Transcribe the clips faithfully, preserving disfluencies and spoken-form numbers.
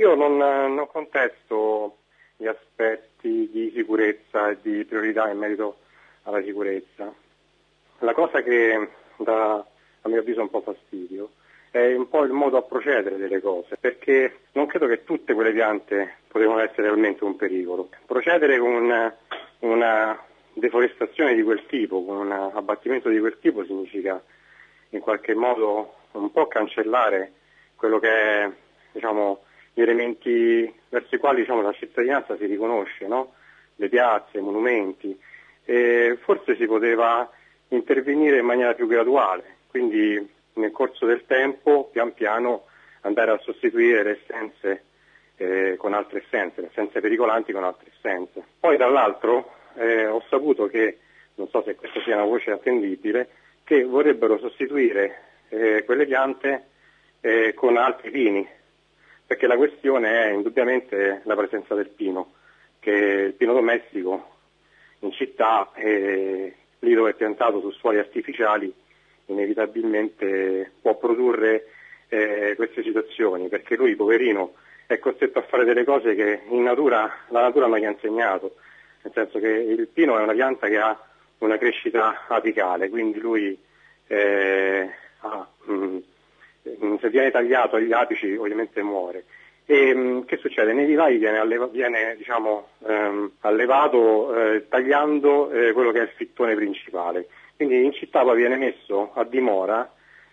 Io non, non contesto gli aspetti di sicurezza e di priorità in merito alla sicurezza. La cosa che dà, a mio avviso, un po' fastidio è un po' il modo a procedere delle cose, perché non credo che tutte quelle piante potevano essere realmente un pericolo. Procedere con una, una deforestazione di quel tipo, con un abbattimento di quel tipo, significa in qualche modo un po' cancellare quello che è, diciamo, gli elementi verso i quali, diciamo, la cittadinanza si riconosce, no? Le piazze, i monumenti. E forse si poteva intervenire in maniera più graduale, quindi nel corso del tempo, pian piano, andare a sostituire le essenze eh, con altre essenze, le essenze pericolanti con altre essenze. Poi dall'altro eh, ho saputo che, non so se questa sia una voce attendibile, che vorrebbero sostituire eh, quelle piante eh, con altri pini, perché la questione è indubbiamente la presenza del pino, che il pino domestico in città, eh, lì dove è piantato su suoli artificiali, inevitabilmente può produrre eh, queste situazioni, perché lui, poverino, è costretto a fare delle cose che in natura la natura non gli ha insegnato, nel senso che il pino è una pianta che ha una crescita apicale, quindi lui eh, ha, mh, se viene tagliato agli apici ovviamente muore. E mh, che succede? Nei vivai viene, alleva, viene diciamo, ehm, allevato eh, tagliando eh, quello che è il fittone principale, quindi in città poi viene messo a dimora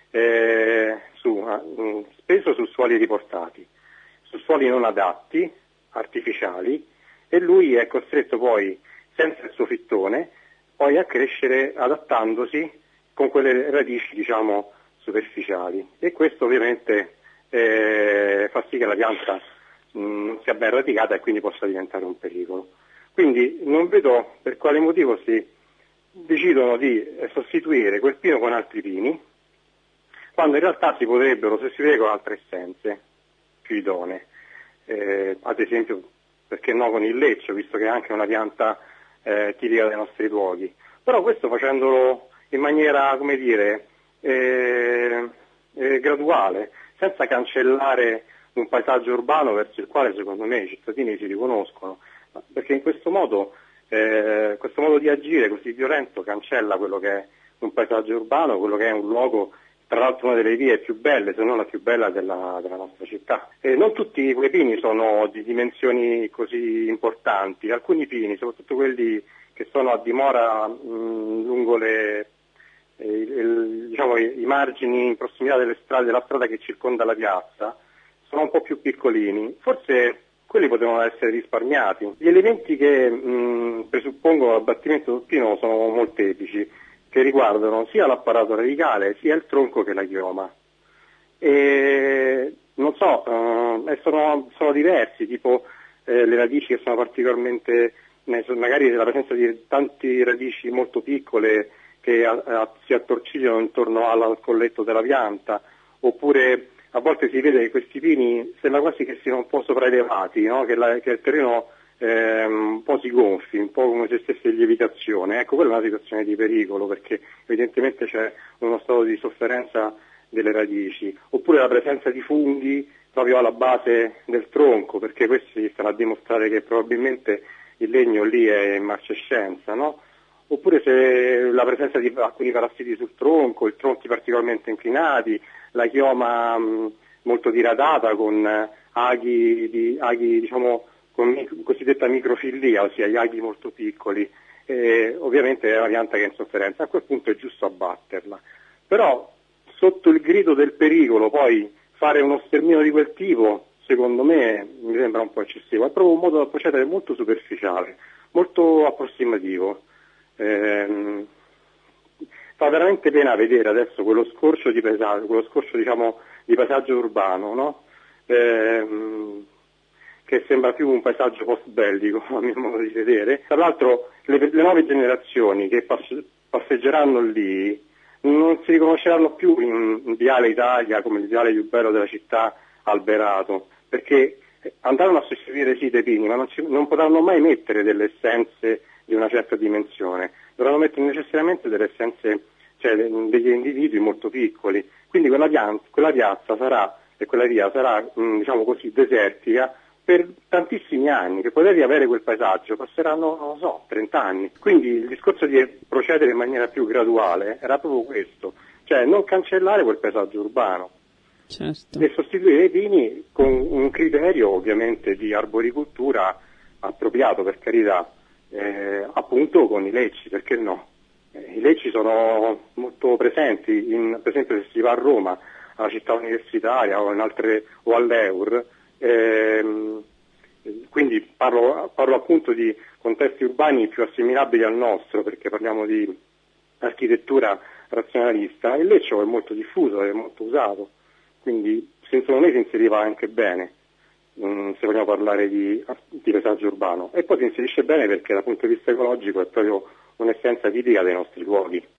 eh, su, mh, spesso su suoli riportati, su suoli non adatti, artificiali, e lui è costretto poi, senza il suo fittone, poi a crescere adattandosi con quelle radici, diciamo, superficiali, e questo ovviamente eh, fa sì che la pianta non sia ben radicata e quindi possa diventare un pericolo. Quindi non vedo per quale motivo si decidono di eh, sostituire quel pino con altri pini, quando in realtà si potrebbero sostituire con altre essenze più idonee, eh, ad esempio, perché no, con il leccio, visto che è anche una pianta eh, tipica dei nostri luoghi, però questo facendolo in maniera, come dire, eh, eh, graduale, senza cancellare un paesaggio urbano verso il quale secondo me i cittadini si riconoscono, perché in questo modo, eh, questo modo di agire così violento cancella quello che è un paesaggio urbano, quello che è un luogo, tra l'altro una delle vie più belle, se non la più bella della, della nostra città. E non tutti quei pini sono di dimensioni così importanti, alcuni pini, soprattutto quelli che sono a dimora mh, lungo le, eh, il, diciamo, i, i margini in prossimità delle strade, della strada che circonda la piazza, sono un po' più piccolini, forse quelli potevano essere risparmiati. Gli elementi che mh, presuppongono l'abbattimento del pino sono molteplici, che riguardano sia l'apparato radicale sia il tronco che la chioma. E non so, eh, sono, sono diversi, tipo eh, le radici che sono particolarmente, magari la presenza di tante radici molto piccole che a, a, si attorcigliano intorno al colletto della pianta, oppure a volte si vede che questi pini sembra quasi che siano un po' sopraelevati, no? che, la, che il terreno eh, un po' si gonfi, un po' come se stesse in lievitazione. Ecco, quella è una situazione di pericolo, perché evidentemente c'è uno stato di sofferenza delle radici, oppure la presenza di funghi proprio alla base del tronco, perché questi stanno a dimostrare che probabilmente il legno lì è in marcescenza, no? Oppure se la presenza di alcuni parassiti sul tronco, i tronchi particolarmente inclinati, la chioma mh, molto diradata con eh, aghi, di, aghi diciamo con mic- cosiddetta microfillia, ossia gli aghi molto piccoli. Eh, ovviamente è una pianta che è in sofferenza, a quel punto è giusto abbatterla. Però sotto il grido del pericolo poi fare uno sterminio di quel tipo, secondo me mi sembra un po' eccessivo, è proprio un modo da procedere molto superficiale, molto approssimativo. Eh, fa veramente pena vedere adesso quello scorcio di paesaggio, quello scorcio diciamo di paesaggio urbano, no? Eh, che sembra più un paesaggio post bellico a mio modo di vedere. Tra l'altro le, le nuove generazioni che passe, passeggeranno lì non si riconosceranno più in, in Viale Italia come il viale più bello della città alberato, perché andranno a sostituire sì dei pini, ma non, ci, non potranno mai mettere delle essenze di una certa dimensione, dovranno mettere necessariamente delle essenze, cioè degli individui molto piccoli, quindi quella piazza, quella piazza sarà e quella via sarà, mh, diciamo così, desertica per tantissimi anni, che poter riavere quel paesaggio passeranno, non lo so, trenta anni. Quindi il discorso di procedere in maniera più graduale era proprio questo, cioè non cancellare quel paesaggio urbano. Certo. E sostituire i pini con un criterio ovviamente di arboricoltura appropriato, per carità, eh, appunto con i lecci, perché no? Eh, I lecci sono molto presenti, in, per esempio se si va a Roma, alla città universitaria o, in altre, o all'Eur, ehm, quindi parlo, parlo appunto di contesti urbani più assimilabili al nostro, perché parliamo di architettura razionalista, il leccio è molto diffuso, è molto usato. Quindi secondo me si inseriva anche bene, mh, se vogliamo parlare di, di paesaggio urbano, e poi si inserisce bene perché dal punto di vista ecologico è proprio un'essenza tipica dei nostri luoghi.